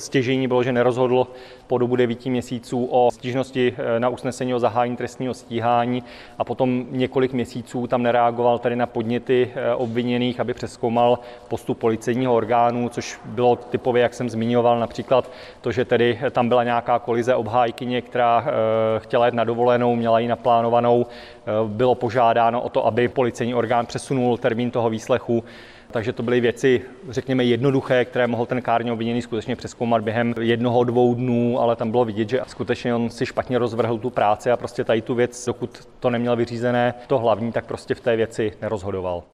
Stěžejní bylo, že nerozhodl po dobu 9 měsíců o stížnosti na usnesení o zahájení trestního stíhání a potom několik měsíců tam nereagoval tady na podněty obviněných, aby přezkoumal postup policejního orgánu, což bylo typově, jak jsem zmiňoval, například to, že tedy tam byla nějaká kolize obhájkyně, která chtěla jet na dovolenou, měla ji naplánovanou, bylo požádáno o to, aby policejní orgán přesunul termín toho výslechu. Takže to byly věci, řekněme, jednoduché, které mohl ten kárně obviněný skutečně přezkoumat během 1-2 dnů, ale tam bylo vidět, že skutečně on si špatně rozvrhl tu práci a prostě tady tu věc, dokud to neměl vyřízené, to hlavní, tak prostě v té věci nerozhodoval.